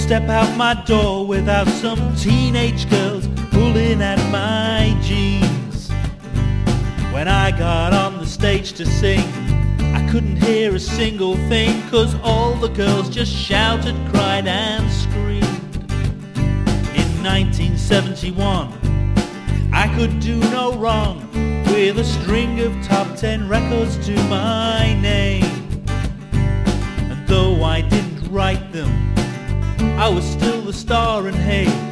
step out my door without some teenage girls pulling at my jeans. When I got on the stage to sing, I couldn't hear a single thing, 'cause all the girls just shouted, cried and screamed. In 1971, I could do no wrong, with a string of top 10 records to my name. And though I didn't write them, I was still the star, and hey,